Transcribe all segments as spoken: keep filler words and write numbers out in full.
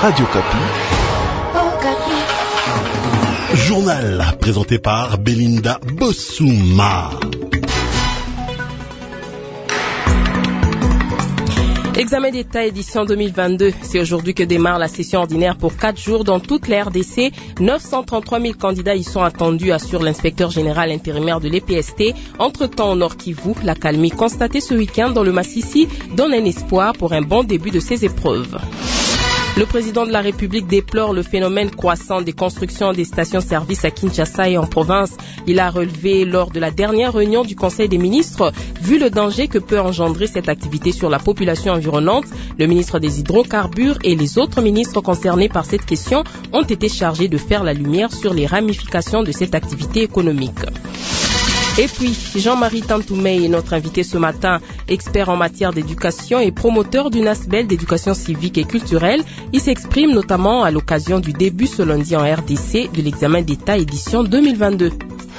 Radio Kapi. Journal présenté par Belinda Bossouma. Examen d'État édition deux mille vingt-deux. C'est aujourd'hui que démarre la session ordinaire pour quatre jours dans toute l'R D C. neuf cent trente-trois mille candidats y sont attendus, assure l'inspecteur général intérimaire de l'E P S T. Entre-temps, au Nord Kivu, la calmie constatée ce week-end dans le Massissi donne un espoir pour un bon début de ces épreuves. Le président de la République déplore le phénomène croissant des constructions des stations-service à Kinshasa et en province. Il a relevé lors de la dernière réunion du Conseil des ministres, vu le danger que peut engendrer cette activité sur la population environnante. Le ministre des Hydrocarbures et les autres ministres concernés par cette question ont été chargés de faire la lumière sur les ramifications de cette activité économique. Et puis, Jean-Marie Tantoumé est notre invité ce matin, expert en matière d'éducation et promoteur d'une aspect d'éducation civique et culturelle. Il s'exprime notamment à l'occasion du début ce lundi en R D C de l'examen d'État édition deux mille vingt-deux.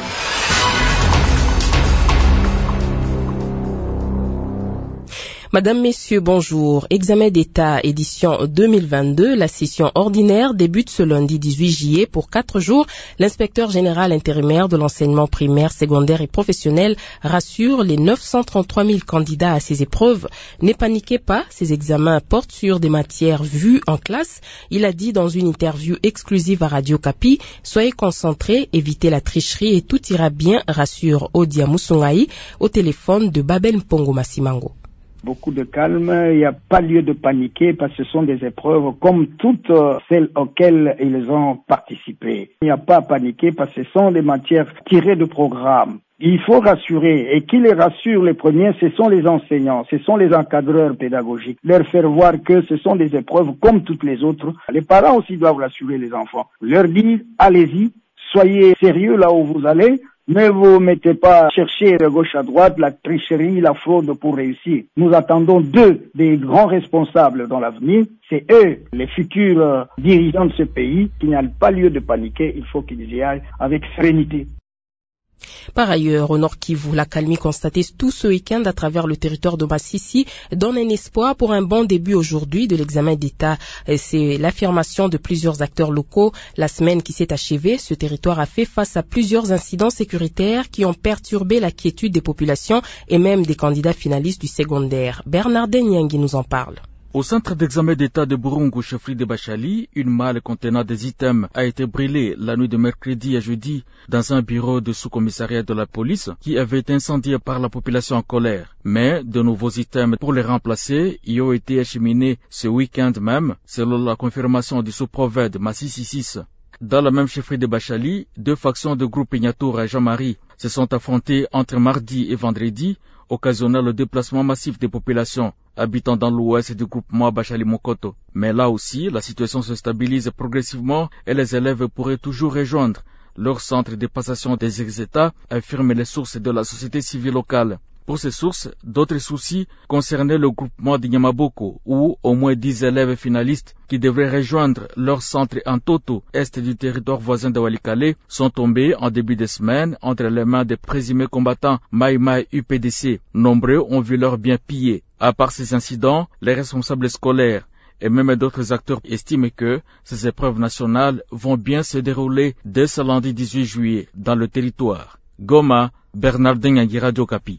Madame, Messieurs, bonjour. Examen d'État édition deux mille vingt-deux. La session ordinaire débute ce lundi dix-huit juillet pour quatre jours. L'inspecteur général intérimaire de l'enseignement primaire, secondaire et professionnel rassure les neuf cent trente-trois mille candidats à ces épreuves. Ne paniquez pas, ces examens portent sur des matières vues en classe. Il a dit dans une interview exclusive à Radio Kapi, soyez concentrés, évitez la tricherie et tout ira bien, rassure Odia Moussoungaï au téléphone de Babel Mpongo Massimango. Beaucoup de calme, il n'y a pas lieu de paniquer parce que ce sont des épreuves comme toutes celles auxquelles ils ont participé. Il n'y a pas à paniquer parce que ce sont des matières tirées de programme. Il faut rassurer, et qui les rassure les premiers, ce sont les enseignants, ce sont les encadreurs pédagogiques. Leur faire voir que ce sont des épreuves comme toutes les autres. Les parents aussi doivent rassurer les enfants. Leur dire, allez-y, soyez sérieux là où vous allez. Ne vous mettez pas à chercher de gauche à droite la tricherie, la fraude pour réussir. Nous attendons deux des grands responsables dans l'avenir. C'est eux, les futurs dirigeants de ce pays, qui n'ont pas lieu de paniquer. Il faut qu'ils y aillent avec sérénité. Par ailleurs, au Nord Kivu, la calmie constatée tout ce week-end à travers le territoire de Massissi donne un espoir pour un bon début aujourd'hui de l'examen d'État. C'est l'affirmation de plusieurs acteurs locaux. La semaine qui s'est achevée, ce territoire a fait face à plusieurs incidents sécuritaires qui ont perturbé la quiétude des populations et même des candidats finalistes du secondaire. Bernardin Nyangi nous en parle. Au centre d'examen d'État de Burungu, chefferie de Bachali, une malle contenant des items a été brûlée la nuit de mercredi à jeudi dans un bureau de sous-commissariat de la police qui avait été incendié par la population en colère. Mais de nouveaux items pour les remplacer y ont été acheminés ce week-end même, selon la confirmation du sous-prophète Massissi six. Dans la même chefferie de Bachali, deux factions de groupe Ignatour et Jean-Marie se sont affrontées entre mardi et vendredi, occasionnant le déplacement massif des populations habitant dans l'ouest du groupement Bachali-Mokoto. Mais là aussi, la situation se stabilise progressivement et les élèves pourraient toujours rejoindre leur centre de passation des ex-États, affirment les sources de la société civile locale. Pour ces sources, d'autres soucis concernaient le groupement de Nyamaboko, où au moins dix élèves finalistes qui devraient rejoindre leur centre en Toto, est du territoire voisin de Walikale, sont tombés en début de semaine entre les mains des présumés combattants Mai Mai U P D C. Nombreux ont vu leurs biens pillés. À part ces incidents, les responsables scolaires et même d'autres acteurs estiment que ces épreuves nationales vont bien se dérouler dès ce lundi dix-huit juillet dans le territoire. Goma, Bernardin Nyangi, Radio Kapi.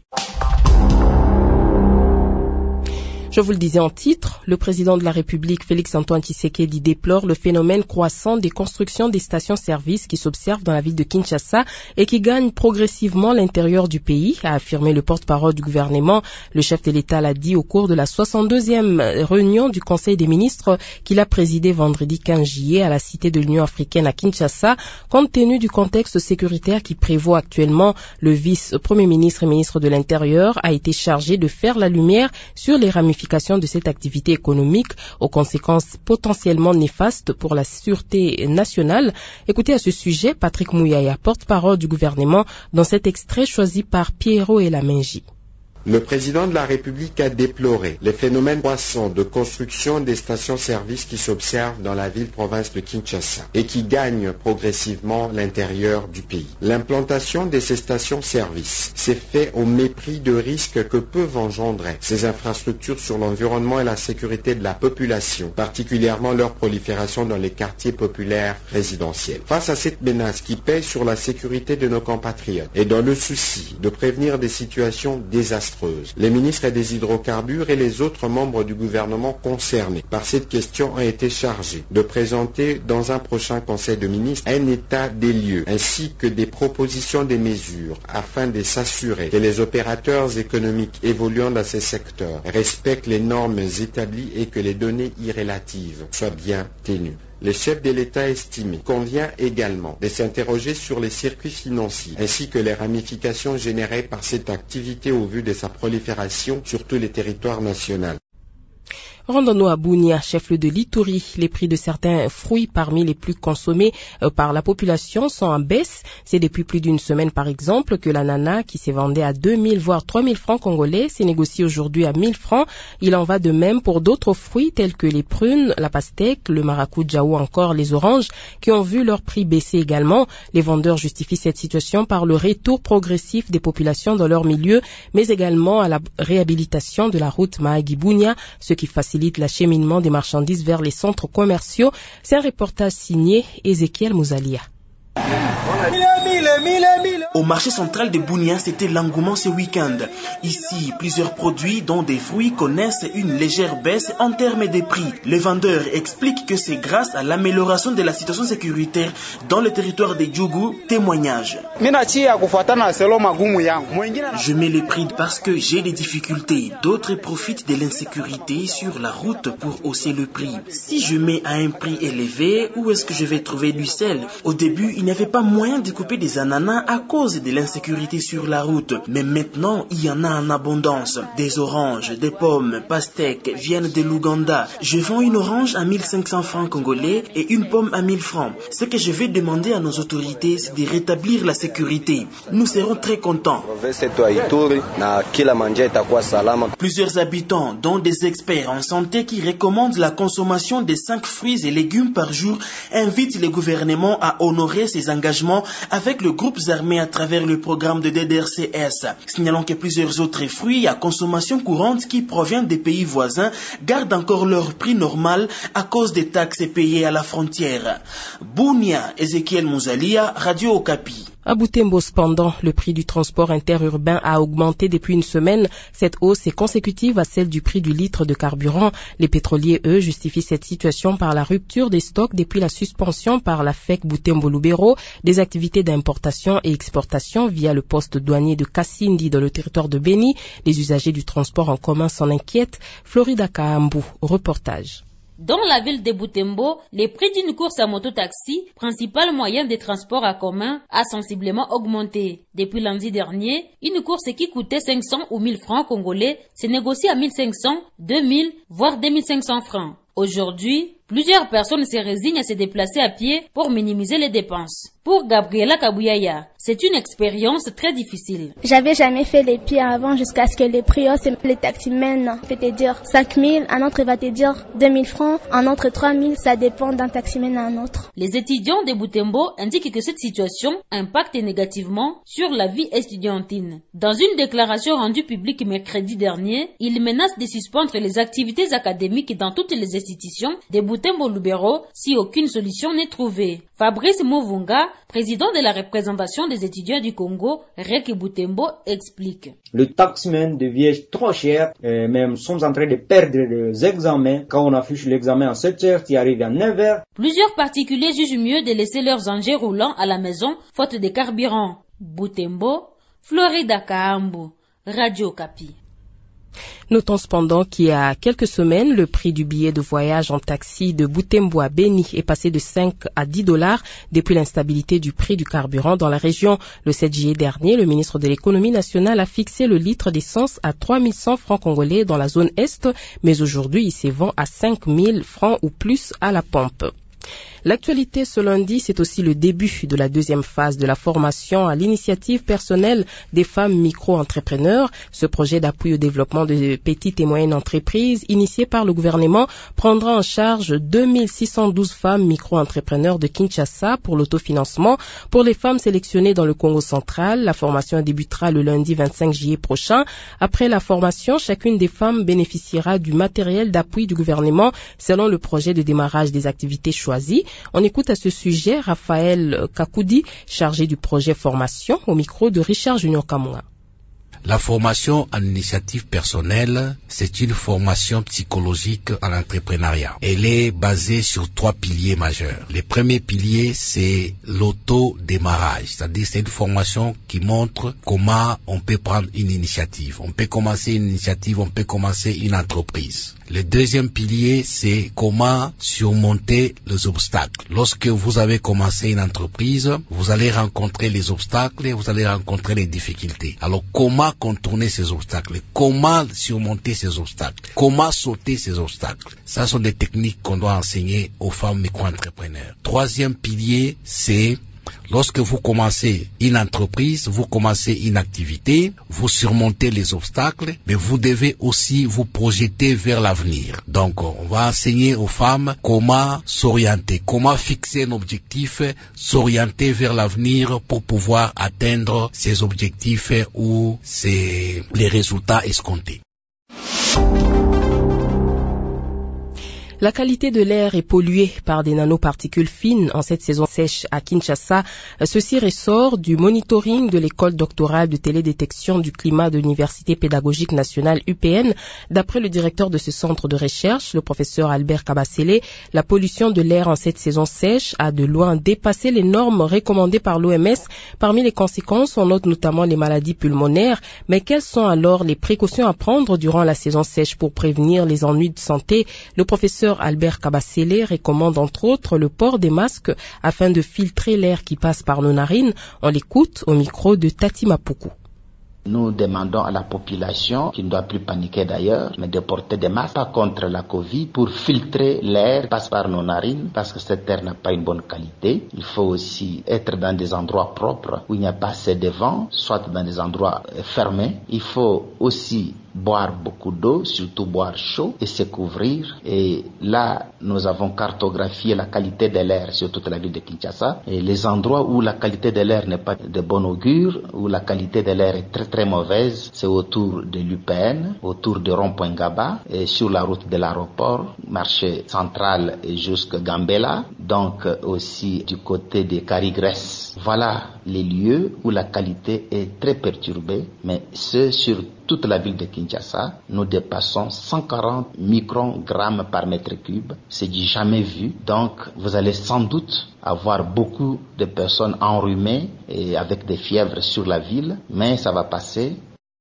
Je vous le disais en titre, le président de la République, Félix-Antoine Tshisekedi, déplore le phénomène croissant des constructions des stations-service qui s'observent dans la ville de Kinshasa et qui gagnent progressivement l'intérieur du pays, a affirmé le porte-parole du gouvernement. Le chef de l'État l'a dit au cours de la soixante-deuxième réunion du Conseil des ministres qu'il a présidé vendredi quinze juillet à la Cité de l'Union africaine à Kinshasa. Compte tenu du contexte sécuritaire qui prévaut actuellement, le vice-premier ministre et ministre de l'Intérieur a été chargé de faire la lumière sur les ramifications de cette activité économique aux conséquences potentiellement néfastes pour la sûreté nationale. Écoutez à ce sujet Patrick Mouyaya, porte-parole du gouvernement, dans cet extrait choisi par Pierrot Elamenji. Le président de la République a déploré les phénomènes croissants de construction des stations-service qui s'observent dans la ville-province de Kinshasa et qui gagnent progressivement l'intérieur du pays. L'implantation de ces stations-service s'est fait au mépris de risques que peuvent engendrer ces infrastructures sur l'environnement et la sécurité de la population, particulièrement leur prolifération dans les quartiers populaires résidentiels. Face à cette menace qui pèse sur la sécurité de nos compatriotes et dans le souci de prévenir des situations désastreuses, les ministres des hydrocarbures et les autres membres du gouvernement concernés par cette question ont été chargés de présenter dans un prochain conseil de ministres un état des lieux ainsi que des propositions de mesures afin de s'assurer que les opérateurs économiques évoluant dans ces secteurs respectent les normes établies et que les données irrélatives soient bien tenues. Le chef de l'État a estimé qu'il convient également de s'interroger sur les circuits financiers ainsi que les ramifications générées par cette activité au vu de sa prolifération sur tous les territoires nationaux. Rendons-nous à Bunia, chef-lieu de l'Ituri. Les prix de certains fruits parmi les plus consommés euh, par la population sont en baisse. C'est depuis plus d'une semaine, par exemple, que l'ananas, qui s'est vendu à deux mille voire trois mille francs congolais, s'est négocié aujourd'hui à mille francs. Il en va de même pour d'autres fruits tels que les prunes, la pastèque, le maracuja ou encore les oranges, qui ont vu leur prix baisser également. Les vendeurs justifient cette situation par le retour progressif des populations dans leur milieu, mais également à la réhabilitation de la route Mahagi-Bunia, ce qui facilite l'acheminement des marchandises vers les centres commerciaux. C'est un reportage signé Ezekiel Mouzalia. Au marché central de Bunia, c'était l'engouement ce week-end. Ici, plusieurs produits, dont des fruits, connaissent une légère baisse en termes de prix. Les vendeurs expliquent que c'est grâce à l'amélioration de la situation sécuritaire dans le territoire de Djougou. Témoignage. Je mets les prix parce que j'ai des difficultés. D'autres profitent de l'insécurité sur la route pour hausser le prix. Si je mets à un prix élevé, où est-ce que je vais trouver du sel? Au début, il n'y avait pas moyen de couper des ananas à cause de l'insécurité sur la route. Mais maintenant, il y en a en abondance. Des oranges, des pommes, pastèques viennent de l'Ouganda. Je vends une orange à mille cinq cents francs congolais et une pomme à mille francs. Ce que je vais demander à nos autorités, c'est de rétablir la sécurité. Nous serons très contents. Plusieurs habitants, dont des experts en santé qui recommandent la consommation de cinq fruits et légumes par jour, invitent le gouvernement à honorer ses engagements avec le groupe armé à travers le programme de D D R C S. Signalons que plusieurs autres fruits à consommation courante qui proviennent des pays voisins gardent encore leur prix normal à cause des taxes payées à la frontière. Bunia, Ezekiel Mouzalia, Radio Okapi. À Butembo, cependant, le prix du transport interurbain a augmenté depuis une semaine. Cette hausse est consécutive à celle du prix du litre de carburant. Les pétroliers, eux, justifient cette situation par la rupture des stocks depuis la suspension par la F E C Butembo-Lubero des activités d'importation et exportation via le poste douanier de Kassindi dans le territoire de Beni. Les usagers du transport en commun s'en inquiètent. Florida Kahambu, reportage. Dans la ville de Butembo, les prix d'une course à moto-taxi, principal moyen de transport en commun, a sensiblement augmenté. Depuis lundi dernier, une course qui coûtait cinq cents ou mille francs congolais se négocie à mille cinq cents, deux mille, voire deux mille cinq cents francs. Aujourd'hui, plusieurs personnes se résignent à se déplacer à pied pour minimiser les dépenses. Pour Gabriela Kabuyaya, c'est une expérience très difficile. J'avais jamais fait les pieds avant jusqu'à ce que les prix haussent. Les taximens vont te dire cinq mille, un autre va te dire deux mille francs, un autre trois mille, ça dépend d'un taximen à un autre. Les étudiants de Butembo indiquent que cette situation impacte négativement sur la vie estudiantine. Dans une déclaration rendue publique mercredi dernier, ils menacent de suspendre les activités académiques dans toutes les institutions de Butembo-Lubero si aucune solution n'est trouvée. Fabrice Mouvunga, président de la représentation des étudiants du Congo, Reki Butembo, explique. Le taxman devient trop cher, et même sommes en train de perdre les examens. Quand on affiche l'examen à sept heures, tu arrives à neuf heures. Plusieurs particuliers jugent mieux de laisser leurs engins roulants à la maison, faute de carburant. Butembo, Florida Kahambu, Radio Okapi. Notons cependant qu'il y a quelques semaines, le prix du billet de voyage en taxi de Butembo à Beni est passé de cinq à dix dollars depuis l'instabilité du prix du carburant dans la région. Le sept juillet dernier, le ministre de l'économie nationale a fixé le litre d'essence à trois mille cent francs congolais dans la zone Est, mais aujourd'hui il se vend à cinq mille francs ou plus à la pompe. L'actualité ce lundi, c'est aussi le début de la deuxième phase de la formation à l'initiative personnelle des femmes micro-entrepreneurs. Ce projet d'appui au développement de petites et moyennes entreprises, initié par le gouvernement, prendra en charge deux mille six cent douze femmes micro-entrepreneurs de Kinshasa pour l'autofinancement. Pour les femmes sélectionnées dans le Congo central, la formation débutera le lundi vingt-cinq juillet prochain. Après la formation, chacune des femmes bénéficiera du matériel d'appui du gouvernement selon le projet de démarrage des activités choisies. On écoute à ce sujet Raphaël Kakoudi, chargé du projet formation, au micro de Richard Junior Kamunga. La formation en initiative personnelle, c'est une formation psychologique en entrepreneuriat. Elle est basée sur trois piliers majeurs. Le premier pilier, c'est l'auto-démarrage, c'est-à-dire c'est une formation qui montre comment on peut prendre une initiative. On peut commencer une initiative, on peut commencer une entreprise. Le deuxième pilier, c'est comment surmonter les obstacles. Lorsque vous avez commencé une entreprise, vous allez rencontrer les obstacles, vous allez rencontrer les difficultés. Alors, comment contourner ces obstacles? Comment surmonter ces obstacles? Comment sauter ces obstacles? Ça sont des techniques qu'on doit enseigner aux femmes micro-entrepreneurs. Troisième pilier, c'est lorsque vous commencez une entreprise, vous commencez une activité, vous surmontez les obstacles, mais vous devez aussi vous projeter vers l'avenir. Donc, on va enseigner aux femmes comment s'orienter, comment fixer un objectif, s'orienter vers l'avenir pour pouvoir atteindre ces objectifs ou ces, les résultats escomptés. La qualité de l'air est polluée par des nanoparticules fines en cette saison sèche à Kinshasa. Ceci ressort du monitoring de l'école doctorale de télédétection du climat de l'Université pédagogique nationale U P N. D'après le directeur de ce centre de recherche, le professeur Albert Kabasele, la pollution de l'air en cette saison sèche a de loin dépassé les normes recommandées par l'O M S. Parmi les conséquences, on note notamment les maladies pulmonaires. Mais quelles sont alors les précautions à prendre durant la saison sèche pour prévenir les ennuis de santé? Le professeur Albert Kabasele recommande entre autres le port des masques afin de filtrer l'air qui passe par nos narines. On l'écoute au micro de Tati Mapuku. Nous demandons à la population, qui ne doit plus paniquer d'ailleurs, mais de porter des masques contre la Covid pour filtrer l'air qui passe par nos narines, parce que cet air n'a pas une bonne qualité. Il faut aussi être dans des endroits propres où il n'y a pas assez de vent, soit dans des endroits fermés. Il faut aussi boire beaucoup d'eau, surtout boire chaud et se couvrir. Et là, nous avons cartographié la qualité de l'air sur toute la ville de Kinshasa. Et les endroits où la qualité de l'air n'est pas de bon augure, où la qualité de l'air est très très mauvaise, c'est autour de l'U P N, autour de Rond-Point Gaba, et sur la route de l'aéroport, marché central et jusqu'à Gambela, donc aussi du côté de Carigres. Voilà les lieux où la qualité est très perturbée, mais ce sur toute la ville de Kinshasa, nous dépassons cent quarante microgrammes par mètre cube. C'est du jamais vu. Donc, vous allez sans doute avoir beaucoup de personnes enrhumées et avec des fièvres sur la ville, mais ça va passer.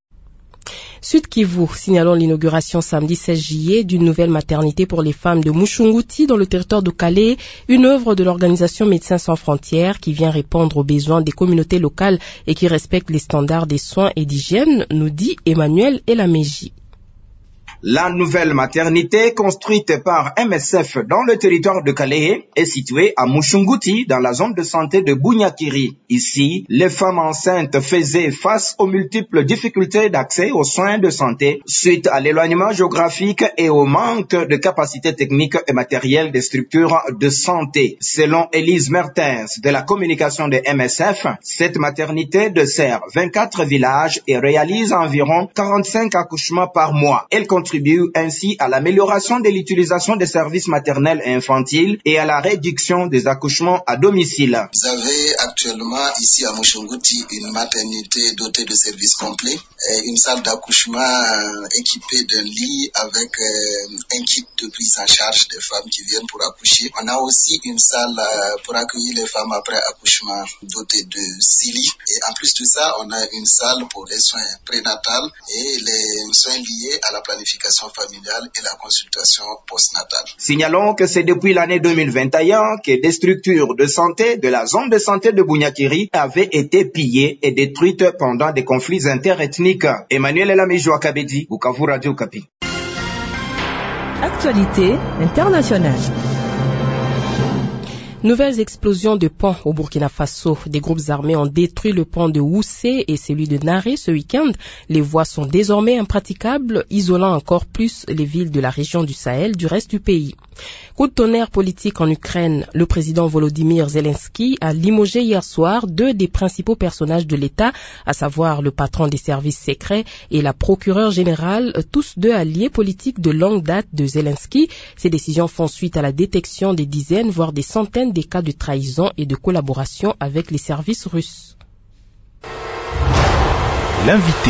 Sud Kivu, signalons l'inauguration samedi seize juillet d'une nouvelle maternité pour les femmes de Mushunguti dans le territoire de Calais, une œuvre de l'organisation Médecins sans frontières qui vient répondre aux besoins des communautés locales et qui respecte les standards des soins et d'hygiène, nous dit Emmanuel Elameji. La nouvelle maternité, construite par M S F dans le territoire de Calais, est située à Mushunguti, dans la zone de santé de Bunyakiri. Ici, les femmes enceintes faisaient face aux multiples difficultés d'accès aux soins de santé suite à l'éloignement géographique et au manque de capacités techniques et matérielles des structures de santé. Selon Élise Mertens de la communication de M S F, cette maternité dessert vingt-quatre villages et réalise environ quarante-cinq accouchements par mois. Elle contribue ainsi à l'amélioration de l'utilisation des services maternels et infantiles et à la réduction des accouchements à domicile. Vous avez actuellement ici à Mushunguti une maternité dotée de services complets, une salle d'accouchement équipée d'un lit avec un kit de prise en charge des femmes qui viennent pour accoucher. On a aussi une salle pour accueillir les femmes après accouchement dotée de six lits. Et en plus de ça, on a une salle pour les soins prénatals et les soins liés à la planification familiale et la consultation postnatale. Signalons que c'est depuis l'année deux mille vingt et un que des structures de santé de la zone de santé de Bunyakiri avaient été pillées et détruites pendant des conflits interethniques. Emmanuel Elamejo Kabedi, Bukavu Radio Kapi. Actualité internationale. Nouvelles explosions de ponts au Burkina Faso. Des groupes armés ont détruit le pont de Woussé et celui de Naré ce week-end. Les voies sont désormais impraticables, isolant encore plus les villes de la région du Sahel du reste du pays. Coup de tonnerre politique en Ukraine. Le président Volodymyr Zelensky a limogé hier soir deux des principaux personnages de l'État, à savoir le patron des services secrets et la procureure générale, tous deux alliés politiques de longue date de Zelensky. Ces décisions font suite à la détection des dizaines, voire des centaines des cas de trahison et de collaboration avec les services russes. L'invité.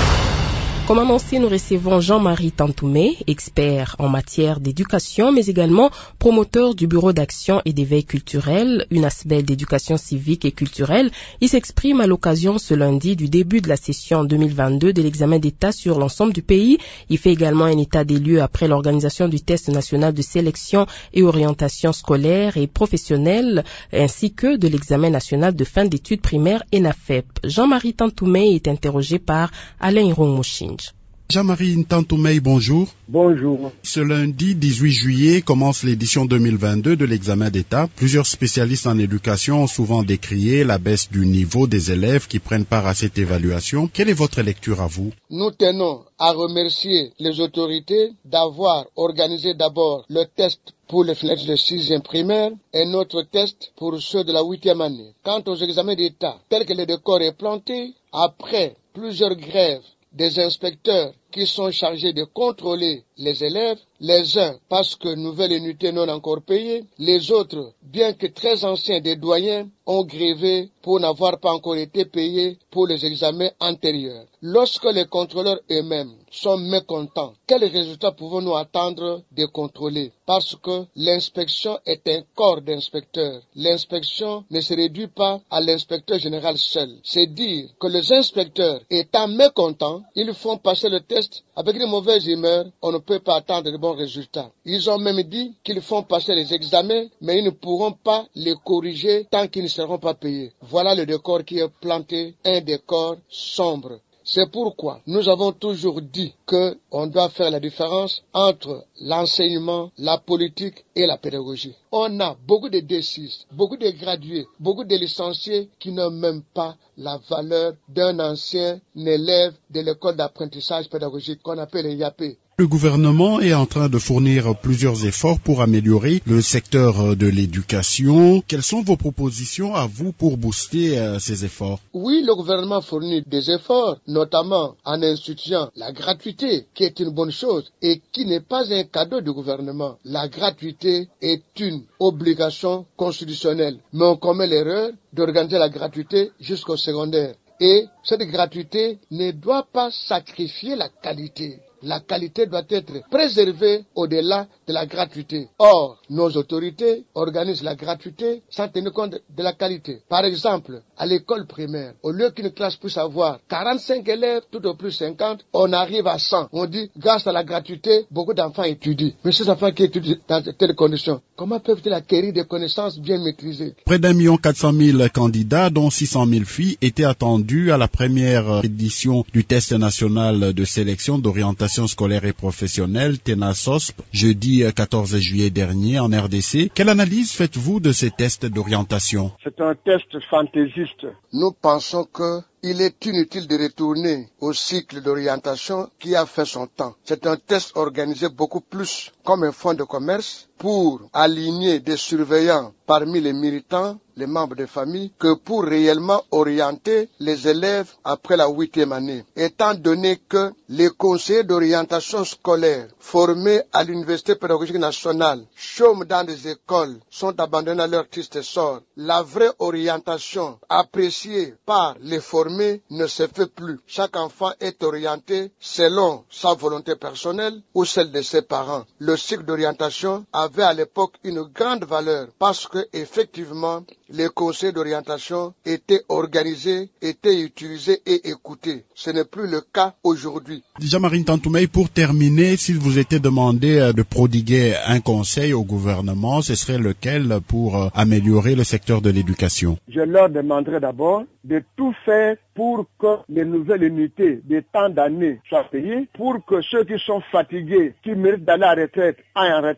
Comme annoncé, nous recevons Jean-Marie Tantoumé, expert en matière d'éducation, mais également promoteur du Bureau d'action et d'éveil culturel, une aspect d'éducation civique et culturelle. Il s'exprime à l'occasion ce lundi du début de la session deux mille vingt-deux de l'examen d'État sur l'ensemble du pays. Il fait également un état des lieux après l'organisation du test national de sélection et orientation scolaire et professionnelle, ainsi que de l'examen national de fin d'études primaires ENAFEP. Jean-Marie Tantoumé est interrogé par Alain Hiromouchin. Jean-Marie Ntantoumey, bonjour. Bonjour. Ce lundi dix-huit juillet commence l'édition deux mille vingt-deux de l'examen d'État. Plusieurs spécialistes en éducation ont souvent décrié la baisse du niveau des élèves qui prennent part à cette évaluation. Quelle est votre lecture à vous? Nous tenons à remercier les autorités d'avoir organisé d'abord le test pour les fenêtres de sixième primaire et notre test pour ceux de la huitième année. Quant aux examens d'État, tel que le décor est planté, après plusieurs grèves des inspecteurs qui sont chargés de contrôler les élèves, les uns parce que nouvelle unité non encore payée, les autres, bien que très anciens des doyens, ont grévé pour n'avoir pas encore été payés pour les examens antérieurs. Lorsque les contrôleurs eux-mêmes sont mécontents, quels résultats pouvons-nous attendre des contrôlés? Parce que l'inspection est un corps d'inspecteurs. L'inspection ne se réduit pas à l'inspecteur général seul. C'est dire que les inspecteurs étant mécontents, ils font passer le test avec une mauvaise humeur, on ne peut pas attendre de bons résultats. Ils ont même dit qu'ils font passer les examens, mais ils ne pourront pas les corriger tant qu'ils ne seront pas payés. Voilà le décor qui est planté, un décor sombre. C'est pourquoi nous avons toujours dit qu'on doit faire la différence entre l'enseignement, la politique et la pédagogie. On a beaucoup de D six, beaucoup de gradués, beaucoup de licenciés qui n'ont même pas la valeur d'un ancien élève de l'école d'apprentissage pédagogique qu'on appelle le I A P. Le gouvernement est en train de fournir plusieurs efforts pour améliorer le secteur de l'éducation. Quelles sont vos propositions à vous pour booster euh, ces efforts? Oui, le gouvernement fournit des efforts, notamment en instituant la gratuité, qui est une bonne chose et qui n'est pas un cadeau du gouvernement. La gratuité est une obligation constitutionnelle, mais on commet l'erreur d'organiser la gratuité jusqu'au secondaire. Et cette gratuité ne doit pas sacrifier la qualité. La qualité doit être préservée au-delà de la gratuité. Or, nos autorités organisent la gratuité sans tenir compte de la qualité. Par exemple, à l'école primaire, au lieu qu'une classe puisse avoir quarante-cinq élèves, tout au plus cinquante, on arrive à cent. On dit, grâce à la gratuité, beaucoup d'enfants étudient. Mais ces enfants qui étudient dans de telles conditions, comment peuvent-ils acquérir des connaissances bien maîtrisées? Près d'un million quatre cent mille candidats, dont six cent mille filles, étaient attendus à la première édition du test national de sélection d'orientation scolaire et professionnelle, TENASOSP, jeudi quatorze juillet dernier en R D C. Quelle analyse faites-vous de ces tests d'orientation? C'est un test fantaisiste. Nous pensons que il est inutile de retourner au cycle d'orientation qui a fait son temps. C'est un test organisé beaucoup plus comme un fonds de commerce pour aligner des surveillants parmi les militants, les membres des familles, que pour réellement orienter les élèves après la huitième année. Étant donné que les conseillers d'orientation scolaire formés à l'Université pédagogique nationale chôment dans des écoles, sont abandonnés à leur triste sort, la vraie orientation appréciée par les formés ne se fait plus. Chaque enfant est orienté selon sa volonté personnelle ou celle de ses parents. Le cycle d'orientation avait à l'époque une grande valeur parce que effectivement les conseils d'orientation étaient organisés, étaient utilisés et écoutés. Ce n'est plus le cas aujourd'hui. Jean-Marie Ntantoumey, pour terminer, s'il vous était demandé de prodiguer un conseil au gouvernement, ce serait lequel pour améliorer le secteur de l'éducation? Je leur demanderai d'abord de tout faire pour que les nouvelles unités de tant d'années soient payées, pour que ceux qui sont fatigués, qui méritent d'aller à la retraite, aillent en retraite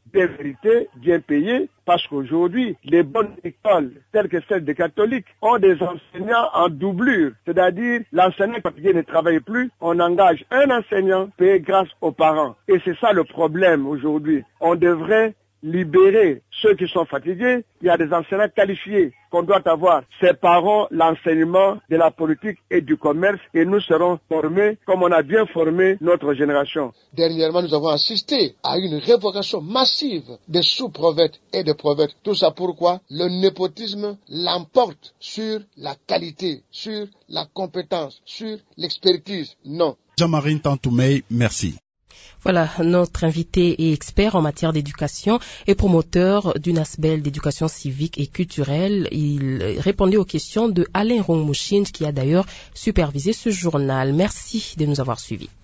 bien vérités, bien payées, parce qu'aujourd'hui, les bonnes écoles, telles que celles des catholiques, ont des enseignants en doublure. C'est-à-dire, l'enseignant fatigué ne travaille plus, on engage un enseignant payé grâce aux parents. Et c'est ça le problème aujourd'hui. On devrait libérer ceux qui sont fatigués. Il y a des enseignants qualifiés qu'on doit avoir. Séparons l'enseignement de la politique et du commerce et nous serons formés comme on a bien formé notre génération. Dernièrement, nous avons assisté à une révocation massive des sous-prophètes et des prophètes. Tout ça pourquoi le népotisme l'emporte sur la qualité, sur la compétence, sur l'expertise. Non. Jean-Marie Tantoumey, merci. Voilà, notre invité est expert en matière d'éducation et promoteur d'une asbel d'éducation civique et culturelle. Il répondait aux questions de Alain Rongmouchine, qui a d'ailleurs supervisé ce journal. Merci de nous avoir suivis.